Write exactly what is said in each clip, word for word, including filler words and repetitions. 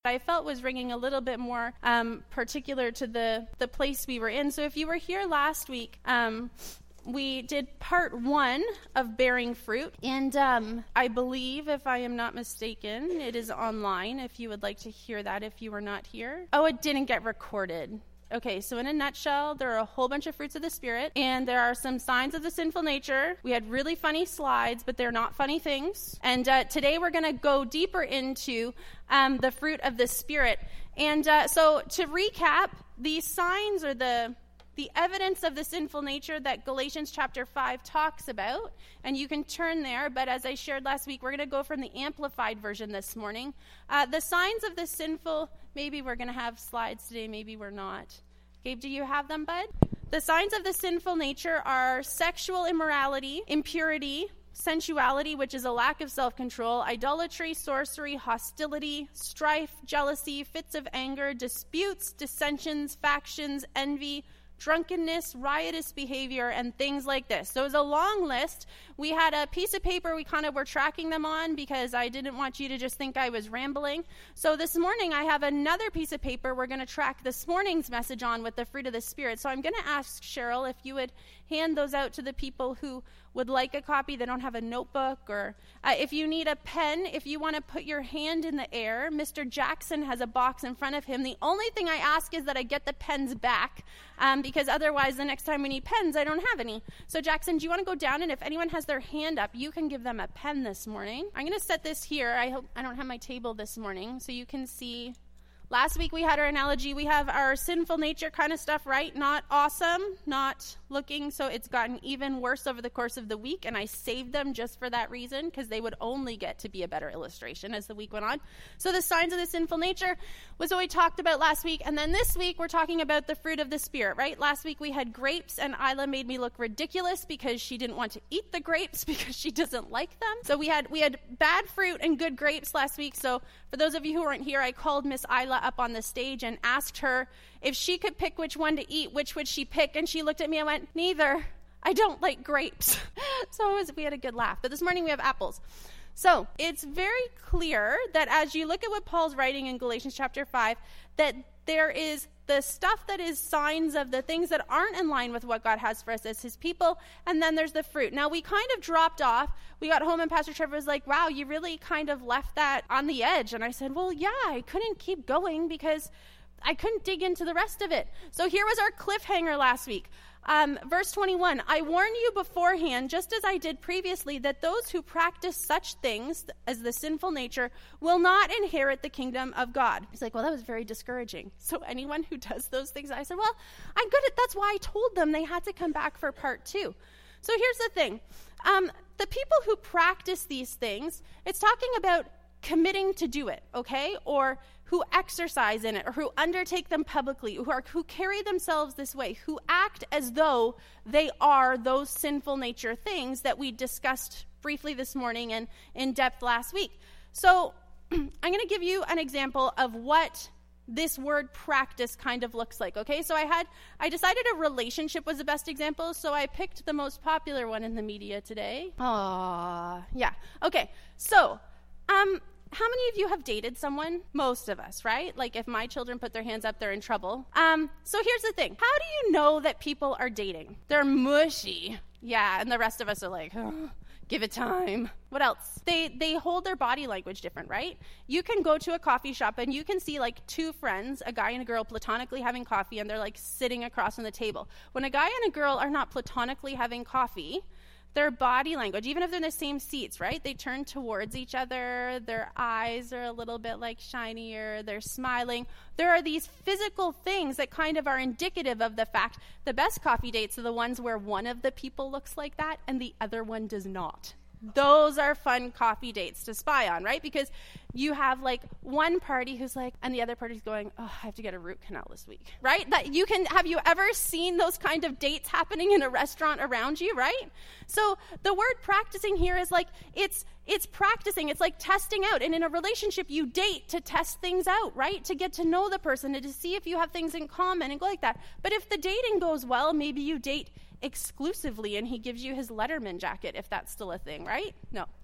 I felt was ringing a little bit more um, particular to the, the place we were in. So if you were here last week, um, we did part one of bearing fruit. And um, I believe, if I am not mistaken, it is online if you would like to hear that if you were not here. Oh, it didn't get recorded. Okay, so in a nutshell, there are a whole bunch of fruits of the Spirit, and there are some signs of the sinful nature. We had really funny slides, but they're not funny things. And uh, today we're going to go deeper into um, the fruit of the Spirit. And uh, so to recap, these signs are the the evidence of the sinful nature that Galatians chapter five talks about, and you can turn there, but as I shared last week, we're going to go from the Amplified version this morning. Uh, the signs of the sinful, maybe we're going to have slides today, maybe we're not. Gabe, do you have them, bud? The signs of the sinful nature are sexual immorality, impurity, sensuality, which is a lack of self-control, idolatry, sorcery, hostility, strife, jealousy, fits of anger, disputes, dissensions, factions, envy, drunkenness, riotous behavior, and things like this. So it was a long list. We had a piece of paper we kind of were tracking them on because I didn't want you to just think I was rambling. So this morning I have another piece of paper we're going to track this morning's message on with the fruit of the Spirit. So I'm going to ask Cheryl if you would hand those out to the people who would like a copy. They don't have a notebook, or uh, if you need a pen, if you want to put your hand in the air, Mister Jackson has a box in front of him. The only thing I ask is that I get the pens back, um, because otherwise the next time we need pens, I don't have any. So Jackson, do you want to go down, and if anyone has their hand up, you can give them a pen this morning. I'm going to set this here. I hope I don't have my table this morning, so you can see. Last week we had our analogy. We have our sinful nature kind of stuff, right? Not awesome, not looking. So it's gotten even worse over the course of the week, and I saved them just for that reason because they would only get to be a better illustration as the week went on. So the signs of the sinful nature was what we talked about last week. And then this week we're talking about the fruit of the Spirit, right? Last week we had grapes, and Isla made me look ridiculous because she didn't want to eat the grapes because she doesn't like them. So we had we had bad fruit and good grapes last week. So for those of you who weren't here, I called Miss Isla up on the stage and asked her if she could pick which one to eat, which would she pick? And she looked at me and went, neither. I don't like grapes. So it was, we had a good laugh. But this morning we have apples. So it's very clear that as you look at what Paul's writing in Galatians chapter five, that there is the stuff that is signs of the things that aren't in line with what God has for us as his people, and then there's the fruit. Now, we kind of dropped off. We got home, and Pastor Trevor was like, wow, you really kind of left that on the edge. And I said, well, yeah, I couldn't keep going because I couldn't dig into the rest of it. So here was our cliffhanger last week. Um, verse twenty-one, I warn you beforehand, just as I did previously, that those who practice such things as the sinful nature will not inherit the kingdom of God. He's like, well, that was very discouraging. So anyone who does those things, I said, well, I'm good at, that's why I told them they had to come back for part two. So here's the thing. Um, the people who practice these things, it's talking about committing to do it, okay? Or who exercise in it, or who undertake them publicly, who are who carry themselves this way, who act as though they are those sinful nature things that we discussed briefly this morning and in depth last week. So I'm going to give you an example of what this word practice kind of looks like, okay? So I had, I decided a relationship was the best example, so I picked the most popular one in the media today. Aww, yeah. Okay, so, um, how many of you have dated someone? Most of us, right? Like if my children put their hands up, they're in trouble. Um, so here's the thing. How do you know that people are dating? They're mushy. Yeah, and the rest of us are like, oh, give it time. What else? They they hold their body language different, right? You can go to a coffee shop and you can see like two friends, a guy and a girl platonically having coffee, and they're like sitting across from the table. When a guy and a girl are not platonically having coffee, their body language, even if they're in the same seats, right? They turn towards each other. Their eyes are a little bit like shinier. They're smiling. There are these physical things that kind of are indicative of the fact the best coffee dates are the ones where one of the people looks like that and the other one does not. Those are fun coffee dates to spy on, right? Because you have like one party who's like, and the other party's going, oh, I have to get a root canal this week, right? That you can, have you ever seen those kind of dates happening in a restaurant around you, right? So the word practicing here is like, it's, it's practicing. It's like testing out. And in a relationship, you date to test things out, right? To get to know the person and to see if you have things in common and go like that. But if the dating goes well, maybe you date exclusively and he gives you his Letterman jacket, if that's still a thing, right? No.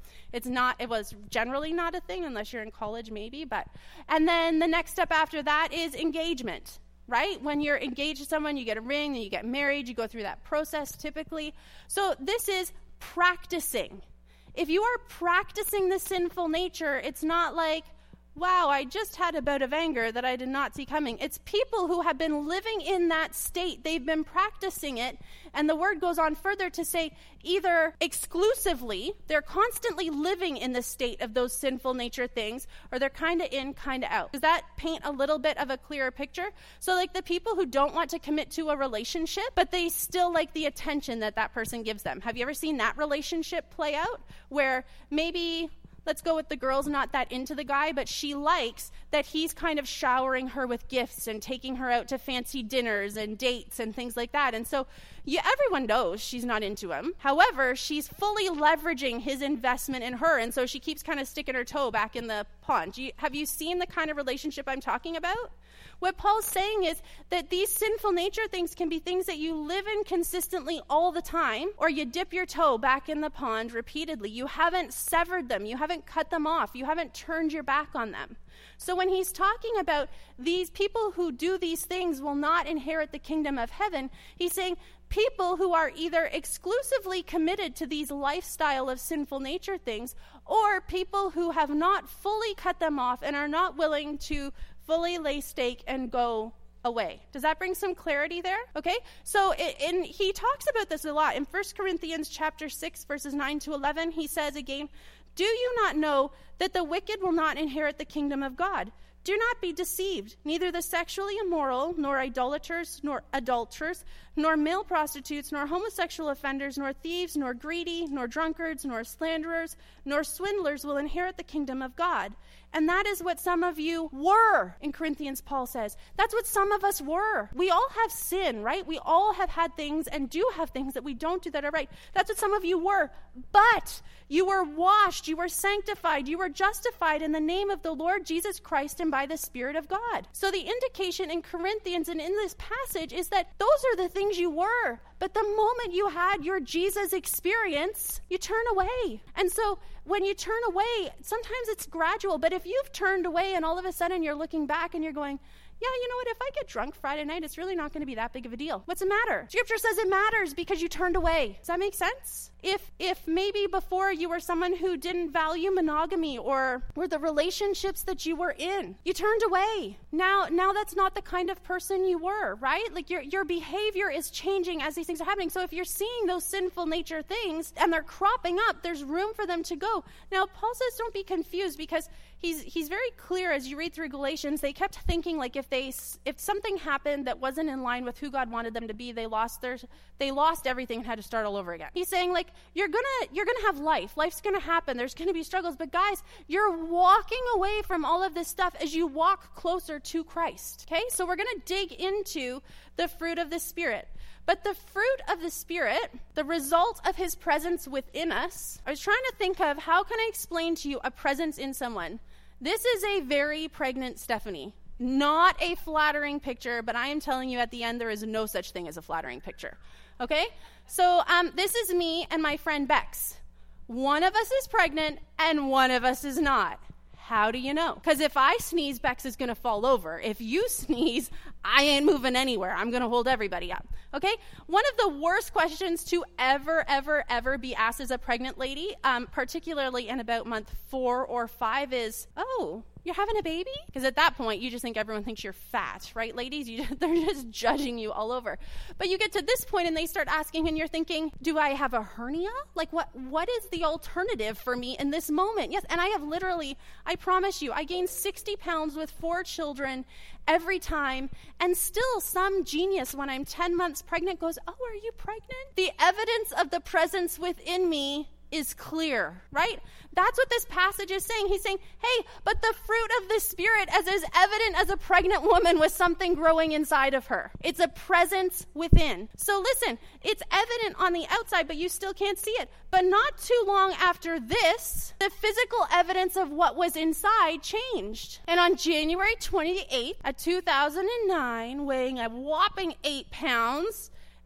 It's not, it was generally not a thing unless you're in college maybe, but, and then the next step after that is engagement, right? When you're engaged to someone, you get a ring, then you get married, you go through that process typically. So this is practicing. If you are practicing the sinful nature, it's not like, wow, I just had a bout of anger that I did not see coming. It's people who have been living in that state. They've been practicing it. And the word goes on further to say either exclusively, they're constantly living in the state of those sinful nature things, or they're kind of in, kind of out. Does that paint a little bit of a clearer picture? So like the people who don't want to commit to a relationship, but they still like the attention that that person gives them. Have you ever seen that relationship play out? Where maybe, let's go with the girl's not that into the guy, but she likes that he's kind of showering her with gifts and taking her out to fancy dinners and dates and things like that. And so yeah, everyone knows she's not into him. However, she's fully leveraging his investment in her. And so she keeps kind of sticking her toe back in the pond. You, have you seen the kind of relationship I'm talking about? What Paul's saying is that these sinful nature things can be things that you live in consistently all the time, or you dip your toe back in the pond repeatedly. You haven't severed them. You haven't cut them off. You haven't turned your back on them. So when he's talking about these people who do these things will not inherit the kingdom of heaven, he's saying people who are either exclusively committed to these lifestyle of sinful nature things, or people who have not fully cut them off and are not willing to fully lay stake and go away. Does that bring some clarity there? Okay, so it, and he talks about this a lot. In First Corinthians chapter six, verses nine to eleven, he says again, do you not know that the wicked will not inherit the kingdom of God? Do not be deceived. Neither the sexually immoral, nor idolaters, nor adulterers, nor male prostitutes, nor homosexual offenders, nor thieves, nor greedy, nor drunkards, nor slanderers, nor swindlers will inherit the kingdom of God. And that is what some of you were, in Corinthians, Paul says. That's what some of us were. We all have sin, right? We all have had things and do have things that we don't do that are right. That's what some of you were. But you were washed, you were sanctified, you were justified in the name of the Lord Jesus Christ and by the Spirit of God. So the indication in Corinthians and in this passage is that those are the things you were. But the moment you had your Jesus experience, you turn away. And so when you turn away, sometimes it's gradual. But if you've turned away and all of a sudden you're looking back and you're going, yeah, you know what, if I get drunk Friday night, it's really not going to be that big of a deal. What's the matter? Scripture says it matters because you turned away. Does that make sense? If if maybe before you were someone who didn't value monogamy or were the relationships that you were in, you turned away. Now now that's not the kind of person you were, right? Like your, your behavior is changing as these things are happening. So if you're seeing those sinful nature things and they're cropping up, there's room for them to go. Now, Paul says don't be confused because he's he's very clear as you read through Galatians. They kept thinking like if they if something happened that wasn't in line with who God wanted them to be, they lost their they lost everything and had to start all over again. He's saying like you're gonna you're gonna have life. Life's gonna happen. There's gonna be struggles, but guys, you're walking away from all of this stuff as you walk closer to Christ. Okay, so we're gonna dig into the fruit of the Spirit. But the fruit of the Spirit, the result of his presence within us, I was trying to think of how can I explain to you a presence in someone. This is a very pregnant Stephanie. Not a flattering picture, but I am telling you at the end there is no such thing as a flattering picture. Okay? So um, this is me and my friend Bex. One of us is pregnant and one of us is not. How do you know? Because if I sneeze, Bex is going to fall over. If you sneeze, I ain't moving anywhere. I'm going to hold everybody up. Okay? One of the worst questions to ever, ever, ever be asked as a pregnant lady, um, particularly in about month four or five, is, oh, you're having a baby? Because at that point, you just think everyone thinks you're fat, right, ladies? You, they're just judging you all over. But you get to this point and they start asking and you're thinking, do I have a hernia? Like what? What is the alternative for me in this moment? Yes, and I have literally, I promise you, I gained sixty pounds with four children every time, and still some genius when I'm ten months pregnant goes, oh, are you pregnant? The evidence of the presence within me is clear, right? That's what this passage is saying. He's saying, hey, but the fruit of the Spirit as is evident as a pregnant woman with something growing inside of her. It's a presence within. So listen, it's evident on the outside, but you still can't see it. But not too long after this, the physical evidence of what was inside changed. And on January twenty-eighth, of two thousand nine, weighing a whopping eight pounds,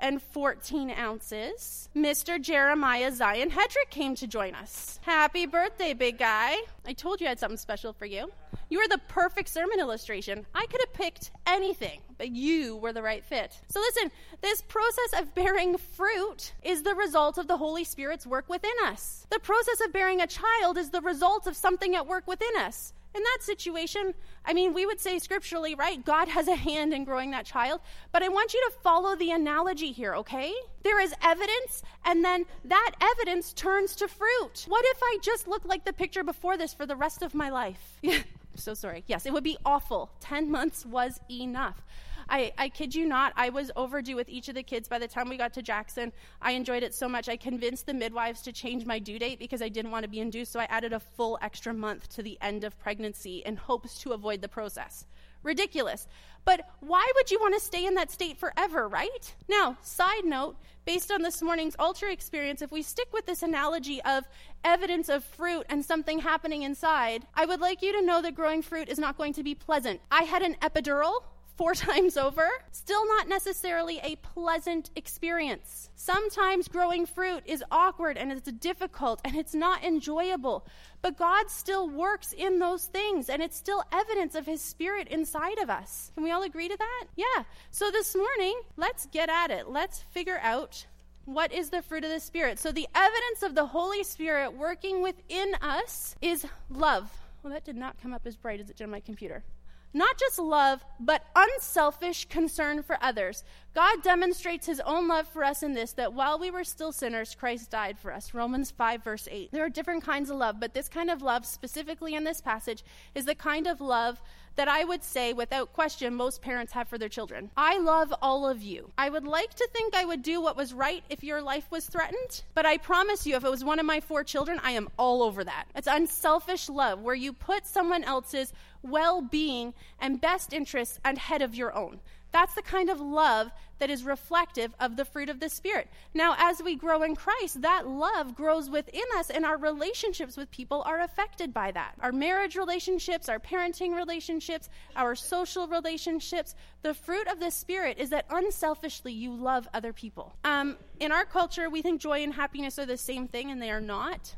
and fourteen ounces, Mister Jeremiah Zion Hedrick came to join us. Happy birthday, big guy. I told you I had something special for you. You were the perfect sermon illustration. I could have picked anything, but you were the right fit. So listen, this process of bearing fruit is the result of the Holy Spirit's work within us. The process of bearing a child is the result of something at work within us. In that situation, I mean, we would say scripturally, right? God has a hand in growing that child. But I want you to follow the analogy here, okay? There is evidence, and then that evidence turns to fruit. What if I just look like the picture before this for the rest of my life? I'm so sorry. Yes, it would be awful. Ten months was enough. I, I kid you not, I was overdue with each of the kids by the time we got to Jackson. I enjoyed it so much, I convinced the midwives to change my due date because I didn't want to be induced, so I added a full extra month to the end of pregnancy in hopes to avoid the process. Ridiculous. But why would you want to stay in that state forever, right? Now, side note, based on this morning's altar experience, if we stick with this analogy of evidence of fruit and something happening inside, I would like you to know that growing fruit is not going to be pleasant. I had an epidural four times over, still not necessarily a pleasant experience. Sometimes growing fruit is awkward and it's difficult and it's not enjoyable, but God still works in those things and it's still evidence of his Spirit inside of us. Can we all agree to that? Yeah. So this morning, let's get at it. Let's figure out what is the fruit of the Spirit. So the evidence of the Holy Spirit working within us is love. Well, that did not come up as bright as it did on my computer. Not just love, but unselfish concern for others. God demonstrates his own love for us in this, that while we were still sinners, Christ died for us. Romans five, verse eight. There are different kinds of love, but this kind of love, specifically in this passage, is the kind of love that I would say, without question, most parents have for their children. I love all of you. I would like to think I would do what was right if your life was threatened, but I promise you, if it was one of my four children, I am all over that. It's unselfish love, where you put someone else's well-being and best interests ahead of your own. That's the kind of love that is reflective of the fruit of the Spirit. Now, as we grow in Christ, that love grows within us, and our relationships with people are affected by that. Our marriage relationships, our parenting relationships, our social relationships. The fruit of the Spirit is that unselfishly you love other people. Um, in our culture, we think joy and happiness are the same thing, and they are not.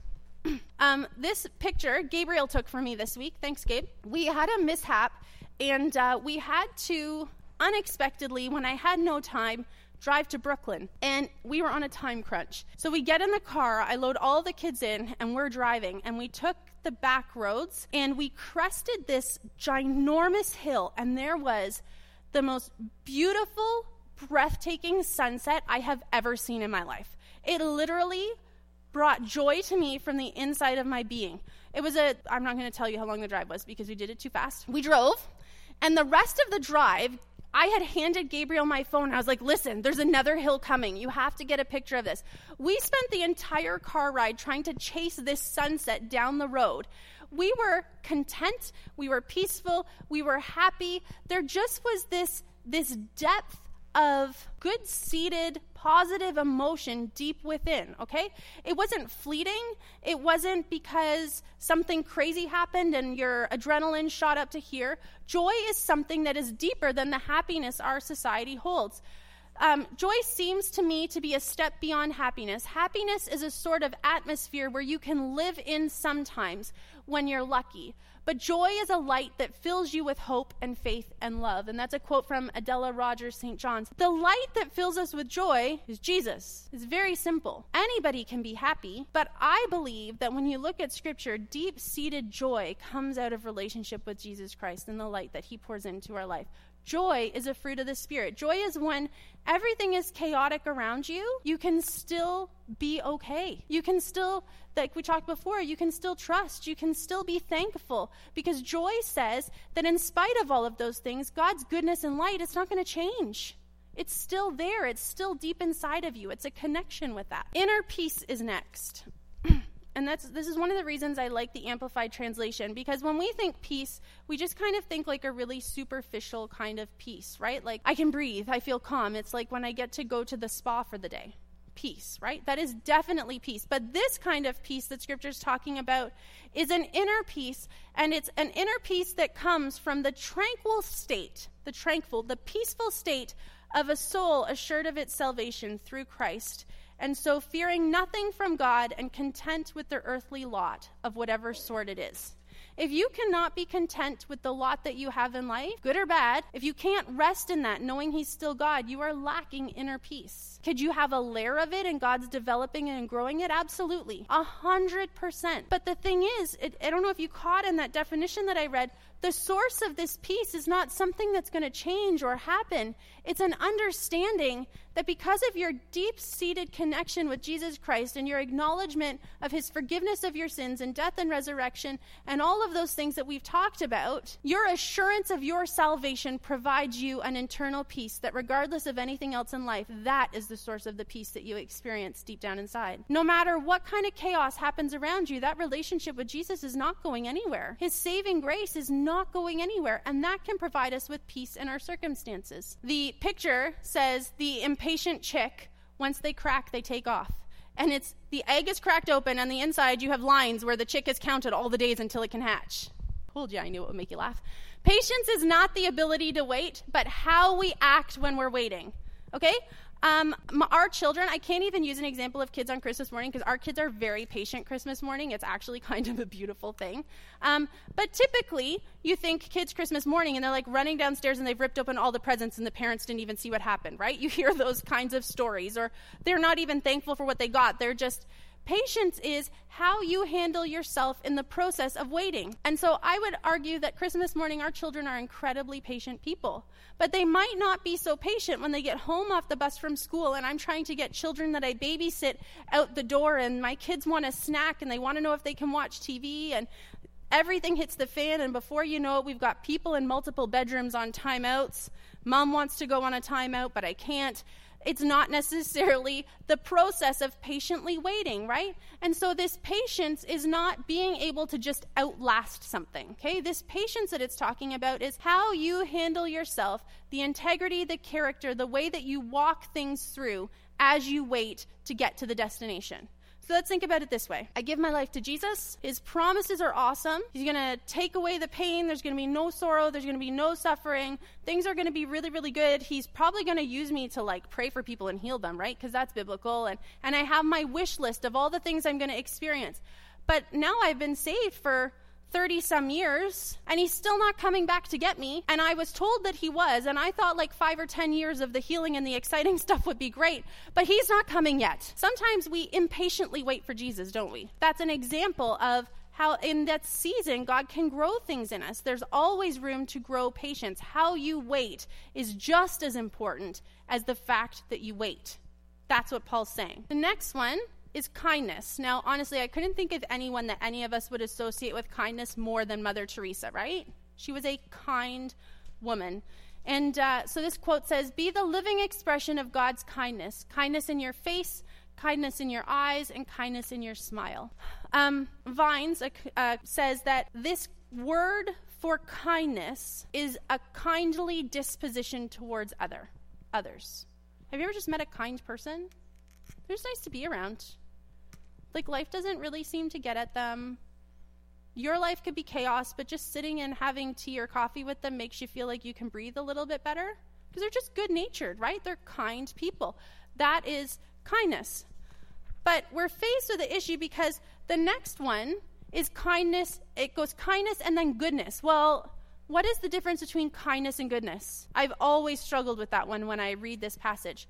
um, this picture Gabriel took for me this week. Thanks, Gabe. We had a mishap, and uh, we had to unexpectedly, when I had no time, drive to Brooklyn, and we were on a time crunch. So we get in the car, I load all the kids in, and we're driving, and we took the back roads, and we crested this ginormous hill, and there was the most beautiful, breathtaking sunset I have ever seen in my life. It literally brought joy to me from the inside of my being. It was a, I'm not going to tell you how long the drive was because we did it too fast. We drove, and the rest of the drive, I had handed Gabriel my phone. I was like, listen, there's another hill coming. You have to get a picture of this. We spent the entire car ride trying to chase this sunset down the road. We were content. We were peaceful. We were happy. There just was this, this depth of good-seated, positive emotion deep within, okay? It wasn't fleeting. It wasn't because something crazy happened and your adrenaline shot up to here. Joy is something that is deeper than the happiness our society holds. Um, joy seems to me to be a step beyond happiness. Happiness is a sort of atmosphere where you can live in sometimes when you're lucky. But joy is a light that fills you with hope and faith and love. And that's a quote from Adela Rogers Saint John's. The light that fills us with joy is Jesus. It's very simple. Anybody can be happy, but I believe that when you look at Scripture, deep-seated joy comes out of relationship with Jesus Christ and the light that he pours into our life. Joy is a fruit of the Spirit. Joy is when everything is chaotic around you, you can still be okay. You can still, like we talked before, you can still trust. You can still be thankful, because joy says that in spite of all of those things, God's goodness and light, it's not going to change. It's still there. It's still deep inside of you. It's a connection with that. Inner peace is next. And that's this is one of the reasons I like the Amplified Translation, because when we think peace, we just kind of think like a really superficial kind of peace, right? Like, I can breathe, I feel calm. It's like when I get to go to the spa for the day. Peace, right? That is definitely peace. But this kind of peace that Scripture's talking about is an inner peace, and it's an inner peace that comes from the tranquil state, the tranquil, the peaceful state of a soul assured of its salvation through Christ, and so fearing nothing from God and content with their earthly lot of whatever sort it is. If you cannot be content with the lot that you have in life, good or bad, if you can't rest in that, knowing he's still God, you are lacking inner peace. Could you have a layer of it and God's developing it and growing it? Absolutely. A hundred percent. But the thing is, it, I don't know if you caught in that definition that I read, the source of this peace is not something that's going to change or happen. It's an understanding that because of your deep-seated connection with Jesus Christ and your acknowledgement of his forgiveness of your sins and death and resurrection and all of those things that we've talked about, your assurance of your salvation provides you an internal peace that regardless of anything else in life, that is the source of the peace that you experience deep down inside. No matter what kind of chaos happens around you, that relationship with Jesus is not going anywhere. His saving grace is not going anywhere, and that can provide us with peace in our circumstances. The picture says the impatient chick, once they crack, they take off. And it's the egg is cracked open, and the inside you have lines where the chick has counted all the days until it can hatch. Told you I knew it would make you laugh. Patience is not the ability to wait, but how we act when we're waiting. Okay? Um, our children, I can't even use an example of kids on Christmas morning because our kids are very patient Christmas morning. It's actually kind of a beautiful thing. Um, but typically, you think kids Christmas morning and they're like running downstairs and they've ripped open all the presents and the parents didn't even see what happened, right? You hear those kinds of stories, or they're not even thankful for what they got. They're just... Patience is how you handle yourself in the process of waiting. And so I would argue that Christmas morning, our children are incredibly patient people. But they might not be so patient when they get home off the bus from school and I'm trying to get children that I babysit out the door and my kids want a snack and they want to know if they can watch T V and everything hits the fan and before you know it, we've got people in multiple bedrooms on timeouts. Mom wants to go on a timeout, but I can't. It's not necessarily the process of patiently waiting, right? And so this patience is not being able to just outlast something, okay? This patience that it's talking about is how you handle yourself, the integrity, the character, the way that you walk things through as you wait to get to the destination. So let's think about it this way. I give my life to Jesus. His promises are awesome. He's going to take away the pain. There's going to be no sorrow. There's going to be no suffering. Things are going to be really, really good. He's probably going to use me to like pray for people and heal them, right? Because that's biblical. And, and I have my wish list of all the things I'm going to experience. But now I've been saved for thirty some years and he's still not coming back to get me. And I was told that he was, and I thought like five or ten years of the healing and the exciting stuff would be great, but he's not coming yet. Sometimes we impatiently wait for Jesus, don't we? That's an example of how in that season God can grow things in us. There's always room to grow patience. How you wait is just as important as the fact that you wait. That's what Paul's saying. The next one is kindness. Now, honestly, I couldn't think of anyone that any of us would associate with kindness more than Mother Teresa, right? She was a kind woman. And uh, so this quote says, "Be the living expression of God's kindness. Kindness in your face, kindness in your eyes, and kindness in your smile." Um, Vines uh, uh, says that this word for kindness is a kindly disposition towards other others. Have you ever just met a kind person? They're just nice to be around. Like, life doesn't really seem to get at them. Your life could be chaos, but just sitting and having tea or coffee with them makes you feel like you can breathe a little bit better. Because they're just good-natured, right? They're kind people. That is kindness. But we're faced with the issue because the next one is kindness. It goes kindness and then goodness. Well, what is the difference between kindness and goodness? I've always struggled with that one when I read this passage.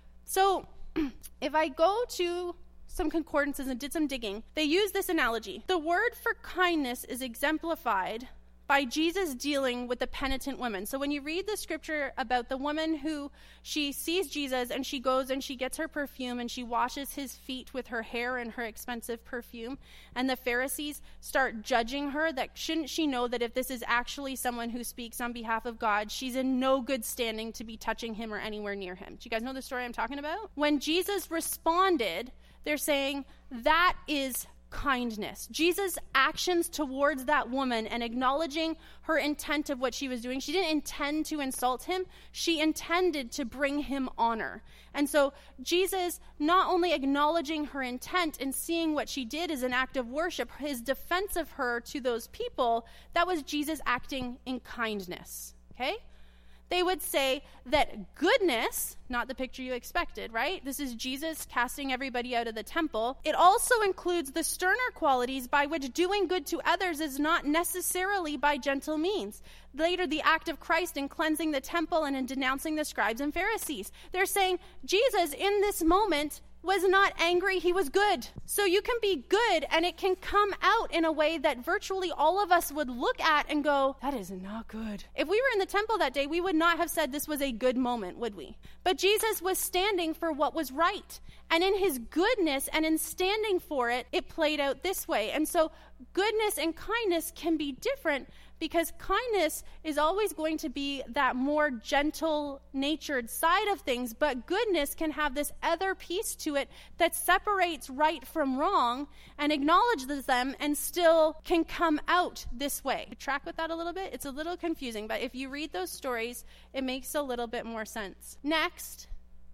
So if I go to some concordances and did some digging, they use this analogy. The word for kindness is exemplified by Jesus dealing with the penitent woman. So when you read the scripture about the woman who she sees Jesus and she goes and she gets her perfume and she washes his feet with her hair and her expensive perfume, and the Pharisees start judging her that shouldn't she know that if this is actually someone who speaks on behalf of God, she's in no good standing to be touching him or anywhere near him. Do you guys know the story I'm talking about? When Jesus responded, they're saying that is kindness. Jesus' actions towards that woman and acknowledging her intent of what she was doing. She didn't intend to insult him. She intended to bring him honor. And so Jesus not only acknowledging her intent and seeing what she did as an act of worship, his defense of her to those people, that was Jesus acting in kindness. Okay? they would say that goodness, not the picture you expected, right? This is Jesus casting everybody out of the temple. It also includes the sterner qualities by which doing good to others is not necessarily by gentle means. Later, the act of Christ in cleansing the temple and in denouncing the scribes and Pharisees. They're saying Jesus in this moment was not angry, he was good. So you can be good and it can come out in a way that virtually all of us would look at and go, that is not good. If we were in the temple that day, we would not have said this was a good moment, would we? But Jesus was standing for what was right. And in his goodness and in standing for it, it played out this way. And so goodness and kindness can be different, because kindness is always going to be that more gentle-natured side of things, but goodness can have this other piece to it that separates right from wrong and acknowledges them and still can come out this way. Track with that a little bit? It's a little confusing, but if you read those stories, it makes a little bit more sense. Next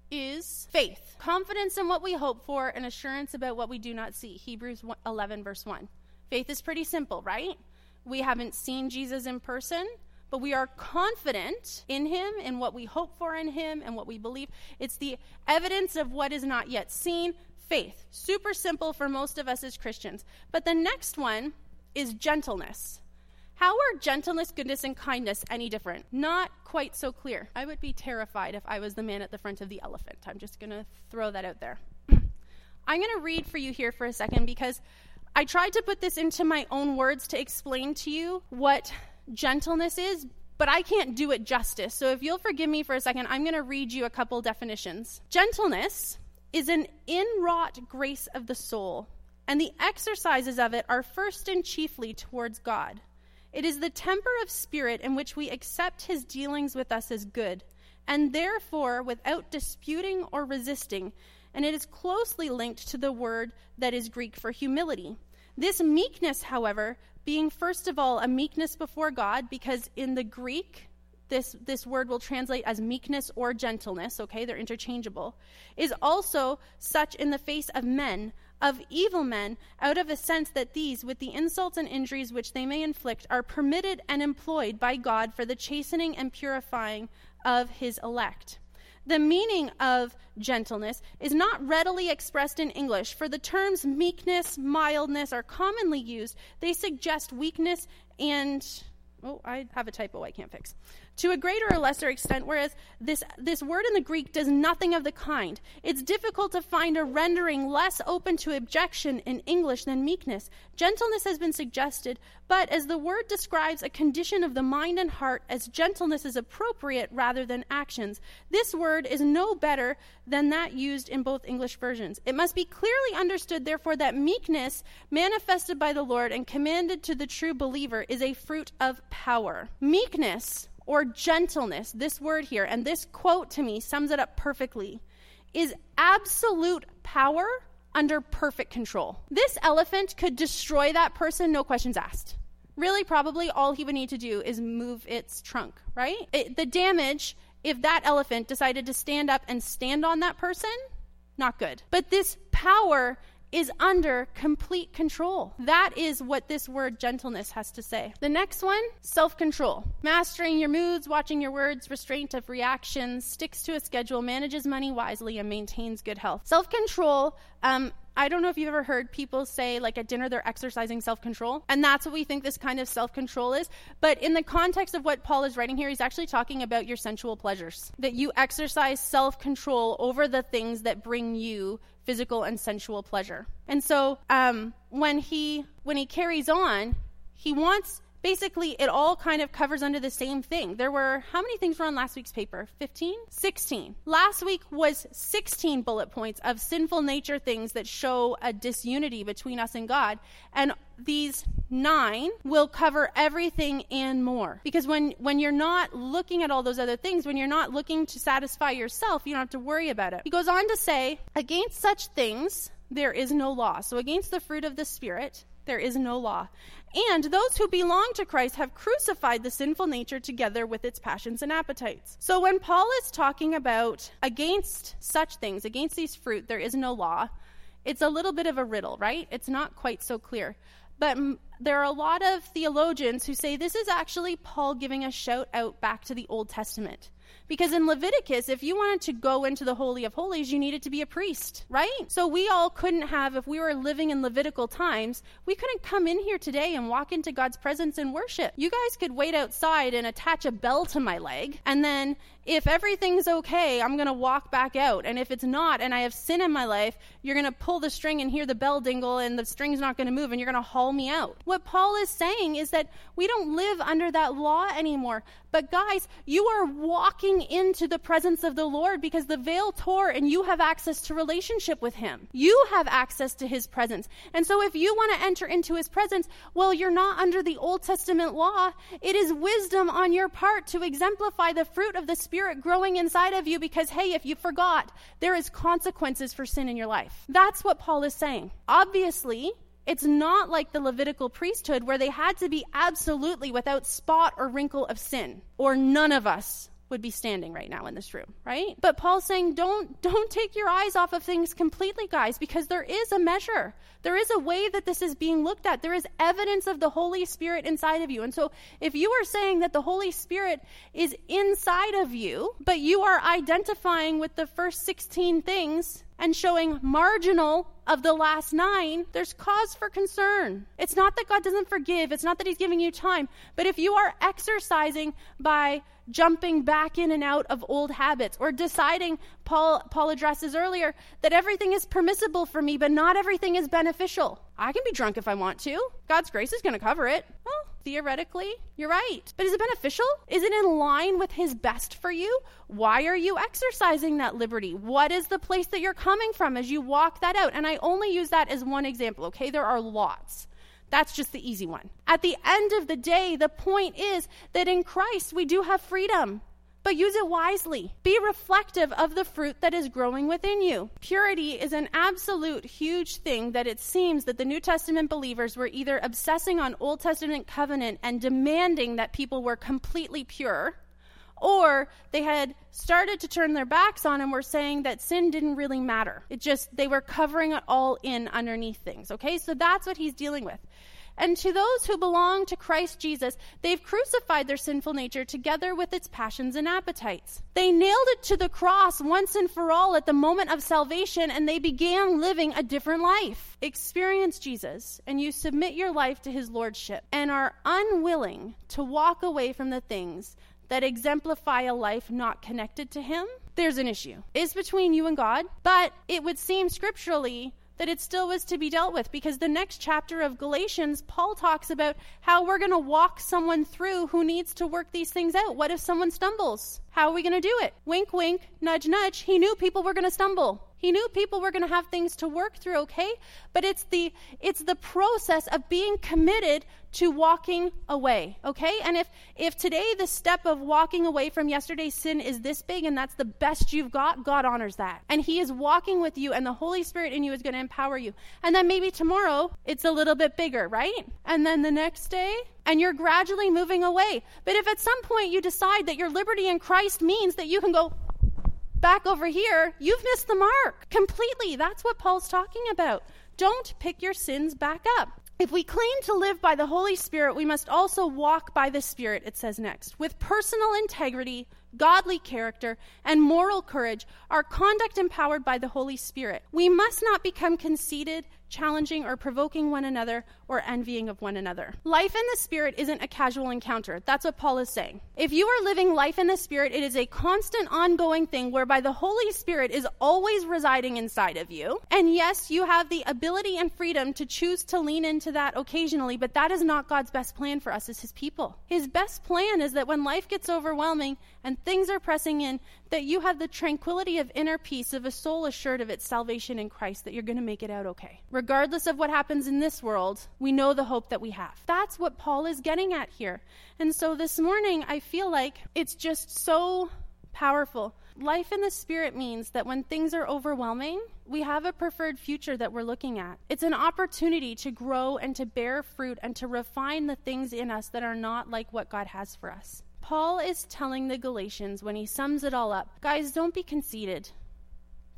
is faith. Confidence in what we hope for and assurance about what we do not see. Hebrews eleven, verse one. Faith is pretty simple, right? We haven't seen Jesus in person, but we are confident in him, in what we hope for in him, and what we believe. It's the evidence of what is not yet seen. Faith. Super simple for most of us as Christians. But the next one is gentleness. How are gentleness, goodness, and kindness any different? Not quite so clear. I would be terrified if I was the man at the front of the elephant. I'm just going to throw that out there. I'm going to read for you here for a second, because I tried to put this into my own words to explain to you what gentleness is, but I can't do it justice. So if you'll forgive me for a second, I'm going to read you a couple definitions. Gentleness is an inwrought grace of the soul, and the exercises of it are first and chiefly towards God. It is the temper of spirit in which we accept his dealings with us as good, and therefore without disputing or resisting, and it is closely linked to the word that is Greek for humility. This meekness, however, being first of all a meekness before God, because in the Greek, this, this word will translate as meekness or gentleness, okay, they're interchangeable, is also such in the face of men, of evil men, out of a sense that these, with the insults and injuries which they may inflict, are permitted and employed by God for the chastening and purifying of his elect. The meaning of gentleness is not readily expressed in English, for the terms meekness, mildness are commonly used. They suggest weakness and, oh, I have a typo I can't fix, to a greater or lesser extent, whereas this, this word in the Greek does nothing of the kind. It's difficult to find a rendering less open to objection in English than meekness. Gentleness has been suggested, but as the word describes a condition of the mind and heart, as gentleness is appropriate rather than actions, this word is no better than that used in both English versions. It must be clearly understood, therefore, that meekness, manifested by the Lord and commanded to the true believer, is a fruit of power. Meekness, or gentleness, this word here, and this quote to me sums it up perfectly, is absolute power under perfect control. This elephant could destroy that person, no questions asked. Really, probably all he would need to do is move its trunk, right? It, the damage, if that elephant decided to stand up and stand on that person, not good. But this power is under complete control. That is what this word gentleness has to say. The next one, self-control. Mastering your moods, watching your words, restraint of reactions, sticks to a schedule, manages money wisely, and maintains good health. Self-control, um, I don't know if you've ever heard people say, like at dinner, they're exercising self-control. And that's what we think this kind of self-control is. But in the context of what Paul is writing here, he's actually talking about your sensual pleasures. That you exercise self-control over the things that bring you physical and sensual pleasure. And so um, when he when he carries on, he wants, basically it all kind of covers under the same thing. There were, how many things were on last week's paper? fifteen? sixteen. Last week was sixteen bullet points of sinful nature things that show a disunity between us and God. And these nine will cover everything and more. Because when, when you're not looking at all those other things, when you're not looking to satisfy yourself, you don't have to worry about it. He goes on to say, against such things, there is no law. So against the fruit of the Spirit, there is no law. And those who belong to Christ have crucified the sinful nature together with its passions and appetites. So when Paul is talking about against such things, against these fruit, there is no law, it's a little bit of a riddle, right? It's not quite so clear. But m- there are a lot of theologians who say this is actually Paul giving a shout out back to the Old Testament. Because in Leviticus, if you wanted to go into the Holy of Holies, you needed to be a priest, right? So we all couldn't have, if we were living in Levitical times, we couldn't come in here today and walk into God's presence and worship. You guys could wait outside and attach a bell to my leg, and then if everything's okay, I'm going to walk back out. And if it's not, and I have sin in my life, you're going to pull the string and hear the bell dingle, and the string's not going to move, and you're going to haul me out. What Paul is saying is that we don't live under that law anymore. But guys, you are walking into the presence of the Lord because the veil tore and you have access to relationship with him. You have access to his presence. And so if you want to enter into his presence, well, you're not under the Old Testament law. It is wisdom on your part to exemplify the fruit of the Spirit growing inside of you because, hey, if you forgot, there is consequences for sin in your life. That's what Paul is saying. Obviously, it's not like the Levitical priesthood where they had to be absolutely without spot or wrinkle of sin, or none of us would be standing right now in this room, right? But Paul's saying don't don't take your eyes off of things completely, guys, because there is a measure. There is a way that this is being looked at. There is evidence of the Holy Spirit inside of you. And so if you are saying that the Holy Spirit is inside of you, but you are identifying with the first sixteen things and showing marginal of the last nine, there's cause for concern. It's not that God doesn't forgive. It's not that he's giving you time. But if you are exercising by jumping back in and out of old habits or deciding, Paul, Paul addresses earlier, that everything is permissible for me, but not everything is beneficial. I can be drunk if I want to. God's grace is going to cover it. Well, theoretically, you're right. But is it beneficial? Is it in line with his best for you? Why are you exercising that liberty? What is the place that you're coming from as you walk that out? And I only use that as one example, okay? There are lots. That's just the easy one. At the end of the day, the point is that in Christ, we do have freedom. But use it wisely. Be reflective of the fruit that is growing within you. Purity is an absolute huge thing that it seems that the New Testament believers were either obsessing on Old Testament covenant and demanding that people were completely pure, or they had started to turn their backs on and were saying that sin didn't really matter. It just, they were covering it all in underneath things, okay? So that's what he's dealing with. And to those who belong to Christ Jesus, they've crucified their sinful nature together with its passions and appetites. They nailed it to the cross once and for all at the moment of salvation, and they began living a different life. Experience Jesus, and you submit your life to his lordship, and are unwilling to walk away from the things that exemplify a life not connected to him. There's an issue. It's between you and God, but it would seem scripturally that it still was to be dealt with, because the next chapter of Galatians, Paul talks about how we're going to walk someone through who needs to work these things out. What if someone stumbles? How are we going to do it? Wink, wink, nudge, nudge. He knew people were going to stumble. He knew people were going to have things to work through, okay? But it's the it's the process of being committed to walking away, okay? And if if today the step of walking away from yesterday's sin is this big and that's the best you've got, God honors that. And he is walking with you, and the Holy Spirit in you is going to empower you. And then maybe tomorrow it's a little bit bigger, right? And then the next day, and you're gradually moving away. But if at some point you decide that your liberty in Christ means that you can go back over here, you've missed the mark completely. That's what Paul's talking about. Don't pick your sins back up. If we claim to live by the Holy Spirit, we must also walk by the Spirit, it says next, with personal integrity, godly character, and moral courage, our conduct empowered by the Holy Spirit. We must not become conceited, challenging, or provoking one another, or envying of one another. Life in the Spirit isn't a casual encounter. That's what Paul is saying. If you are living life in the Spirit, it is a constant, ongoing thing whereby the Holy Spirit is always residing inside of you. And yes, you have the ability and freedom to choose to lean into that occasionally, but that is not God's best plan for us as his people. His best plan is that when life gets overwhelming and things are pressing in, that you have the tranquility of inner peace of a soul assured of its salvation in Christ, that you're going to make it out okay. Regardless of what happens in this world, we know the hope that we have. That's what Paul is getting at here. And so this morning, I feel like it's just so powerful. Life in the Spirit means that when things are overwhelming, we have a preferred future that we're looking at. It's an opportunity to grow and to bear fruit and to refine the things in us that are not like what God has for us. Paul is telling the Galatians when he sums it all up, guys, don't be conceited.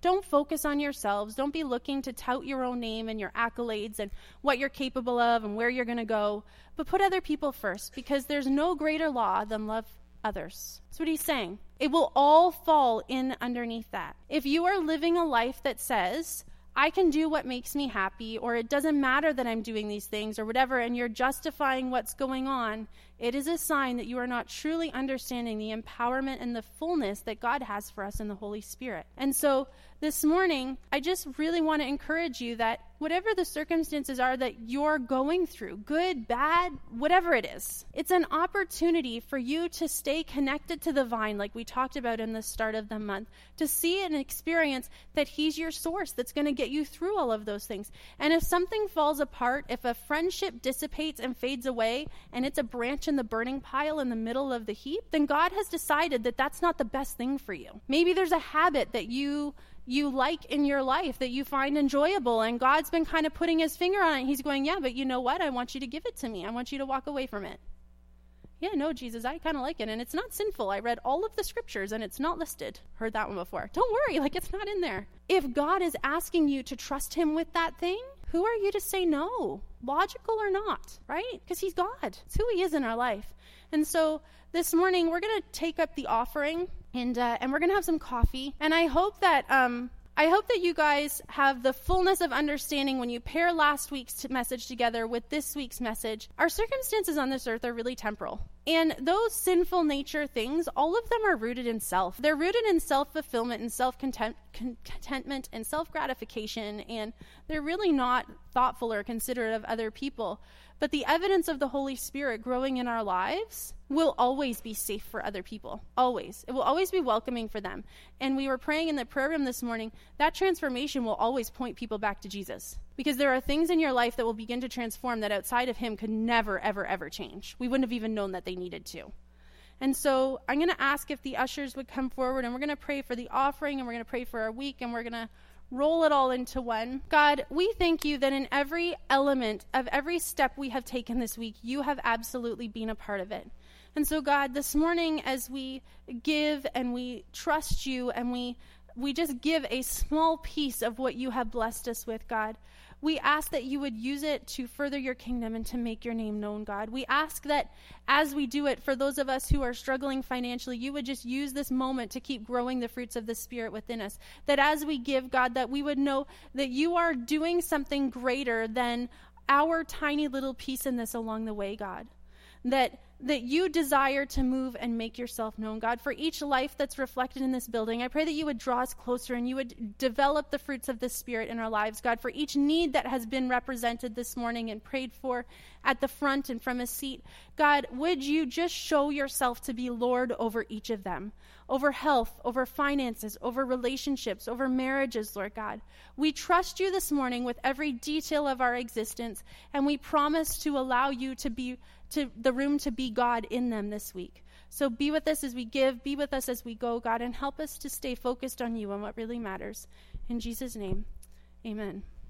Don't focus on yourselves. Don't be looking to tout your own name and your accolades and what you're capable of and where you're going to go, but put other people first, because there's no greater law than love others. That's what he's saying. It will all fall in underneath that. If you are living a life that says, I can do what makes me happy, or it doesn't matter that I'm doing these things or whatever, and you're justifying what's going on, it is a sign that you are not truly understanding the empowerment and the fullness that God has for us in the Holy Spirit. And so this morning, I just really want to encourage you that whatever the circumstances are that you're going through, good, bad, whatever it is, it's an opportunity for you to stay connected to the vine, like we talked about in the start of the month, to see and experience that he's your source that's going to get you through all of those things. And if something falls apart, if a friendship dissipates and fades away, and it's a branch in the burning pile in the middle of the heap, then God has decided that that's not the best thing for you. Maybe there's a habit that you you like in your life that you find enjoyable, and God's been kind of putting his finger on it. He's going, yeah, but you know what? I want you to give it to me. I want you to walk away from it. Yeah, no, Jesus, I kind of like it, and it's not sinful. I read all of the scriptures, and it's not listed. Heard that one before. Don't worry, like it's not in there. If God is asking you to trust him with that thing, who are you to say no? Logical or not, right? Because he's God. It's who he is in our life. And so this morning, we're going to take up the offering, and uh, and we're going to have some coffee. And I hope that um, I hope that you guys have the fullness of understanding when you pair last week's t- message together with this week's message. Our circumstances on this earth are really temporal. And those sinful nature things, all of them are rooted in self. They're rooted in self-fulfillment and self-contentment and self-gratification, and they're really not thoughtful or considerate of other people. But the evidence of the Holy Spirit growing in our lives will always be safe for other people. Always. It will always be welcoming for them. And we were praying in the prayer room this morning, that transformation will always point people back to Jesus. Because there are things in your life that will begin to transform that outside of him could never, ever, ever change. We wouldn't have even known that they needed to. And so I'm going to ask if the ushers would come forward, and we're going to pray for the offering, and we're going to pray for our week, and we're going to roll it all into one. God, we thank you that in every element of every step we have taken this week, you have absolutely been a part of it. And so, God, this morning as we give and we trust you and we we just give a small piece of what you have blessed us with, God, we ask that you would use it to further your kingdom and to make your name known, God. We ask that as we do it, for those of us who are struggling financially, you would just use this moment to keep growing the fruits of the Spirit within us. That as we give, God, that we would know that you are doing something greater than our tiny little piece in this along the way, God. That that you desire to move and make yourself known, God. For each life that's reflected in this building, I pray that you would draw us closer and you would develop the fruits of the Spirit in our lives, God. For each need that has been represented this morning and prayed for at the front and from a seat, God, would you just show yourself to be Lord over each of them, over health, over finances, over relationships, over marriages, Lord God. We trust you this morning with every detail of our existence, and we promise to allow you to be to the room to be God in them this week. So be with us as we give, be with us as we go, God, and help us to stay focused on you and what really matters. In Jesus' name, amen.